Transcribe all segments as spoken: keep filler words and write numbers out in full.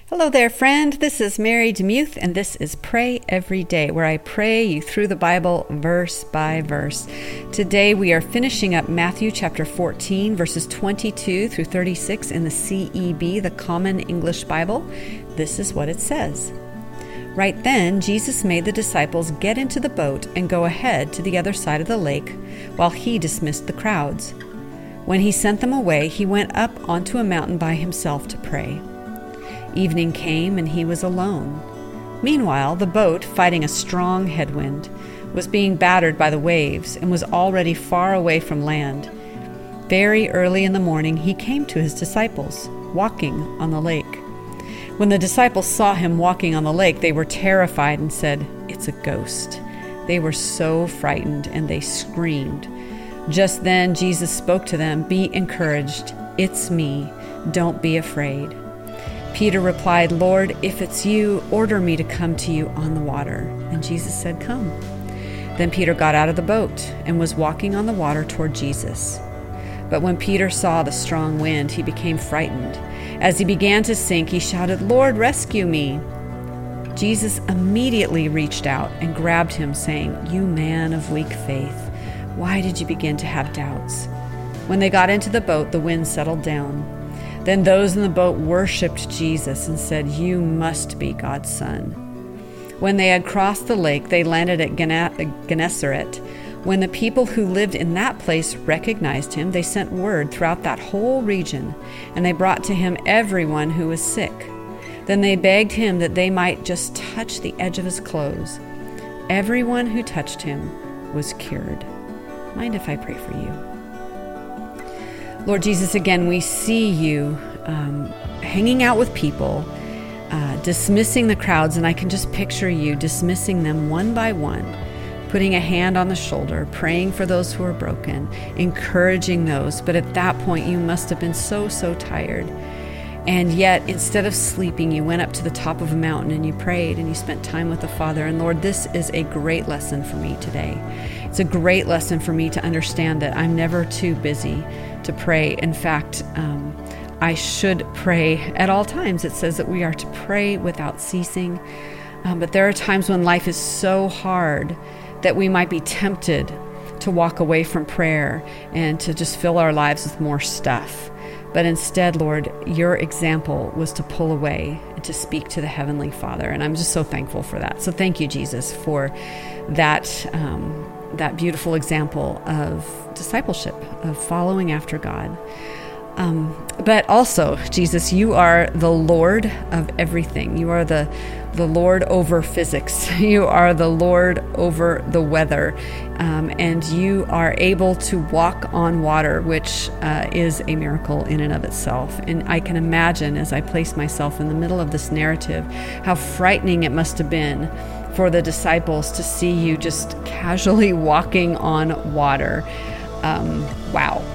Hello there, friend. This is Mary Demuth, and this is Pray Every Day, where I pray you through the Bible verse by verse. Today we are finishing up Matthew chapter fourteen, verses twenty-two through thirty-six in the C E B, the Common English Bible. This is what it says. Right then, Jesus made the disciples get into the boat and go ahead to the other side of the lake, while he dismissed the crowds. When he sent them away, he went up onto a mountain by himself to pray. Evening came, and he was alone. Meanwhile, the boat, fighting a strong headwind, was being battered by the waves and was already far away from land. Very early in the morning, he came to his disciples, walking on the lake. When the disciples saw him walking on the lake, they were terrified and said, "It's a ghost." They were so frightened, and they screamed. Just then, Jesus spoke to them, "Be encouraged. It's me. Don't be afraid." Peter replied, "Lord, if it's you, order me to come to you on the water." And Jesus said, "Come." Then Peter got out of the boat and was walking on the water toward Jesus. But when Peter saw the strong wind, he became frightened. As he began to sink, he shouted, "Lord, rescue me." Jesus immediately reached out and grabbed him, saying, "You man of weak faith, why did you begin to have doubts?" When they got into the boat, the wind settled down. Then those in the boat worshipped Jesus and said, "You must be God's Son." When they had crossed the lake, they landed at Gennesaret. When the people who lived in that place recognized him, they sent word throughout that whole region, and they brought to him everyone who was sick. Then they begged him that they might just touch the edge of his clothes. Everyone who touched him was cured. Mind if I pray for you? Lord Jesus, again, we see you um, hanging out with people, uh, dismissing the crowds, and I can just picture you dismissing them one by one, putting a hand on the shoulder, praying for those who are broken, encouraging those. But at that point, you must have been so, so tired. And yet, instead of sleeping, you went up to the top of a mountain and you prayed and you spent time with the Father. And Lord, this is a great lesson for me today. It's a great lesson for me to understand that I'm never too busy to pray. In fact, um, I should pray at all times. It says that we are to pray without ceasing. Um, but there are times when life is so hard that we might be tempted to walk away from prayer and to just fill our lives with more stuff. But instead, Lord, your example was to pull away and to speak to the Heavenly Father. And I'm just so thankful for that. So thank you, Jesus, for that um, that beautiful example of discipleship, of following after God. Um, but also, Jesus, you are the Lord of everything. You are the the Lord over physics. You are the Lord over the weather. Um, and you are able to walk on water, which uh, is a miracle in and of itself. And I can imagine, as I place myself in the middle of this narrative, how frightening it must have been for the disciples to see you just casually walking on water. Um, wow.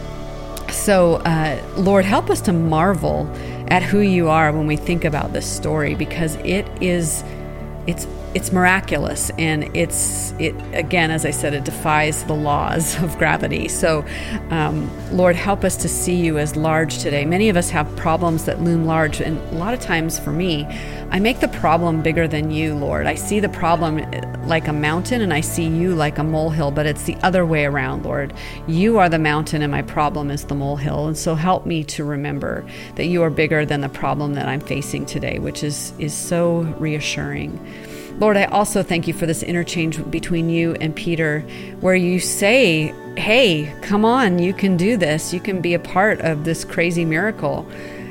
So, uh, Lord, help us to marvel at who you are when we think about this story, because it is, it's, it's miraculous, and it's, it again, as I said, it defies the laws of gravity. So, um, Lord, help us to see you as large today. Many of us have problems that loom large, and a lot of times for me, I make the problem bigger than you, Lord. I see the problem like a mountain, and I see you like a molehill, but it's the other way around, Lord. You are the mountain, and my problem is the molehill. And so help me to remember that you are bigger than the problem that I'm facing today, which is, is so reassuring. Lord, I also thank you for this interchange between you and Peter, where you say, "Hey, come on, you can do this. You can be a part of this crazy miracle."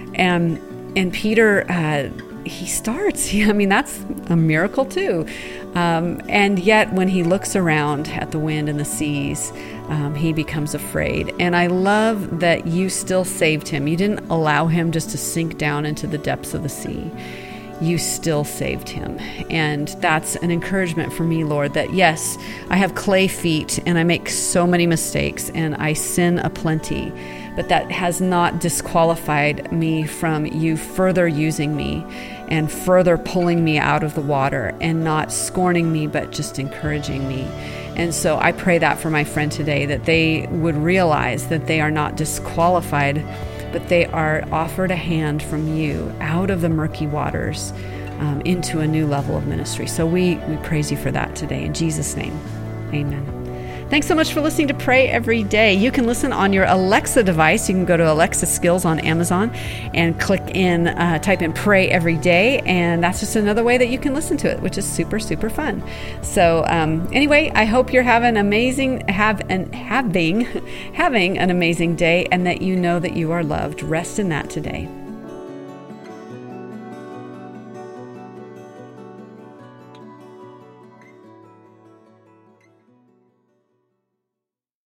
And and Peter, uh, he starts. I mean, that's a miracle too. Um, and yet, when he looks around at the wind and the seas, um, he becomes afraid. And I love that you still saved him. You didn't allow him just to sink down into the depths of the sea. You still saved him. And that's an encouragement for me, Lord, that yes, I have clay feet and I make so many mistakes and I sin aplenty, but that has not disqualified me from you further using me and further pulling me out of the water and not scorning me, but just encouraging me. And so I pray that for my friend today, that they would realize that they are not disqualified but they are offered a hand from you out of the murky waters um, into a new level of ministry. So we, we praise you for that today. In Jesus' name, amen. Thanks so much for listening to Pray Every Day. You can listen on your Alexa device. You can go to Alexa Skills on Amazon and click in, uh, type in Pray Every Day, and that's just another way that you can listen to it, which is super, super fun. So um, anyway, I hope you're having amazing, have an, having, having an amazing day, and that you know that you are loved. Rest in that today.